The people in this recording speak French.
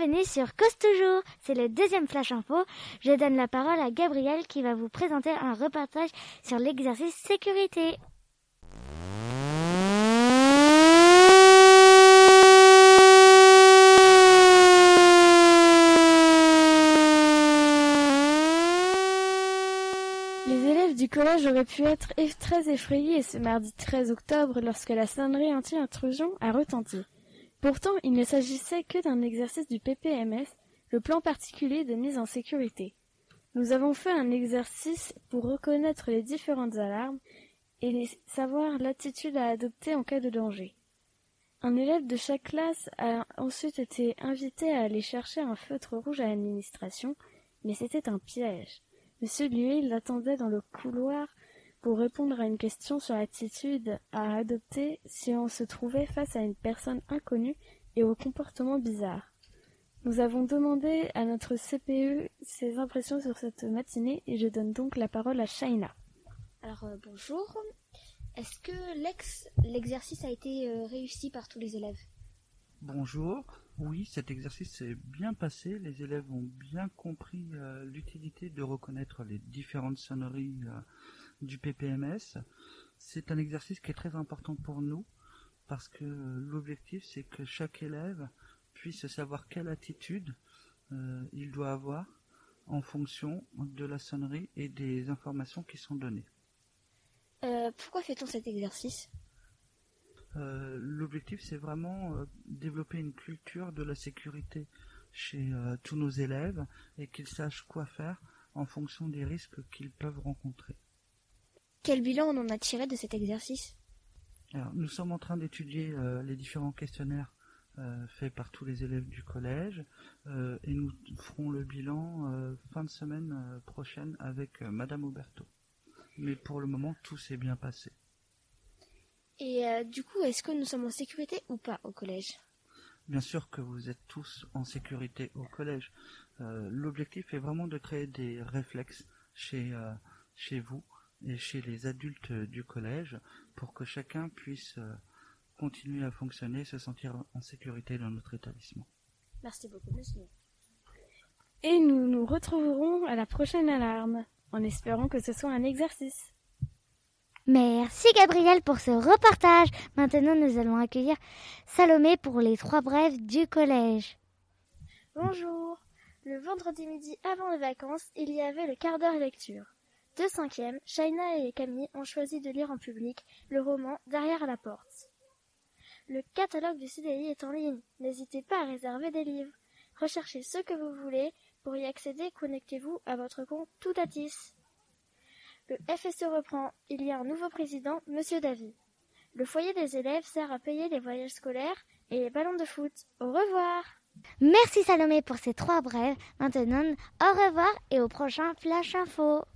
bienvenue sur Cause Toujours. C'est le deuxième Flash Info. Je donne la parole à Gabriel qui va vous présenter un reportage sur l'exercice sécurité. Les élèves du collège auraient pu être très effrayés ce mardi 13 octobre lorsque la sonnerie anti-intrusion a retenti. Pourtant, il ne s'agissait que d'un exercice du PPMS, le plan particulier de mise en sécurité. Nous avons fait un exercice pour reconnaître les différentes alarmes et savoir l'attitude à adopter en cas de danger. Un élève de chaque classe a ensuite été invité à aller chercher un feutre rouge à l'administration, mais c'était un piège. Monsieur Luy l'attendait dans le couloir pour répondre à une question sur l'attitude à adopter si on se trouvait face à une personne inconnue et au comportement bizarre. Nous avons demandé à notre CPE ses impressions sur cette matinée et je donne donc la parole à Shaina. Alors bonjour, est-ce que l'exercice a été réussi par tous les élèves? Bonjour, oui, cet exercice s'est bien passé, les élèves ont bien compris l'utilité de reconnaître les différentes sonneries du PPMS. C'est un exercice qui est très important pour nous parce que l'objectif c'est que chaque élève puisse savoir quelle attitude il doit avoir en fonction de la sonnerie et des informations qui sont données. Pourquoi fait-on cet exercice? L'objectif c'est vraiment développer une culture de la sécurité chez tous nos élèves et qu'ils sachent quoi faire en fonction des risques qu'ils peuvent rencontrer. Quel bilan on en a tiré de cet exercice? Alors, nous sommes en train d'étudier les différents questionnaires faits par tous les élèves du collège et nous ferons le bilan fin de semaine prochaine avec Madame Auberto. Mais pour le moment, tout s'est bien passé. Et du coup, est-ce que nous sommes en sécurité ou pas au collège? Bien sûr que vous êtes tous en sécurité au collège. L'objectif est vraiment de créer des réflexes chez vous et chez les adultes du collège pour que chacun puisse continuer à fonctionner et se sentir en sécurité dans notre établissement. Merci beaucoup, monsieur. Et nous nous retrouverons à la prochaine alarme, en espérant que ce soit un exercice. Merci Gabriel pour ce reportage. Maintenant, nous allons accueillir Salomé pour les 3 brèves du collège. Bonjour. Le vendredi midi avant les vacances, il y avait le quart d'heure lecture. Deux 5e, Shaina et Camille ont choisi de lire en public le roman Derrière la porte. Le catalogue du CDI est en ligne. N'hésitez pas à réserver des livres. Recherchez ce que vous voulez. Pour y accéder, connectez-vous à votre compte Toutatis. Le FSE reprend. Il y a un nouveau président, Monsieur Davy. Le foyer des élèves sert à payer les voyages scolaires et les ballons de foot. Au revoir. Merci Salomé pour ces 3 brèves. Maintenant, au revoir et au prochain Flash Info.